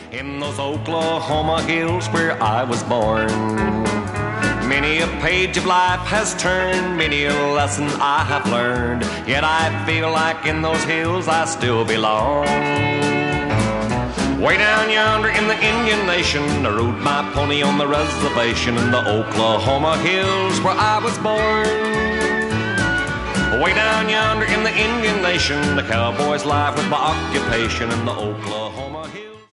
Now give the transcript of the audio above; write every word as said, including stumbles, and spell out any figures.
in those Oklahoma hills where I was born. Many a page of life has turned, many a lesson I have learned, yet I feel like in those hills I still belong. Way down yonder in the Indian Nation, I rode my pony on the reservation in the Oklahoma hills where I was born. Way down yonder in the Indian Nation, the cowboy's life was my occupation in the Oklahoma hills.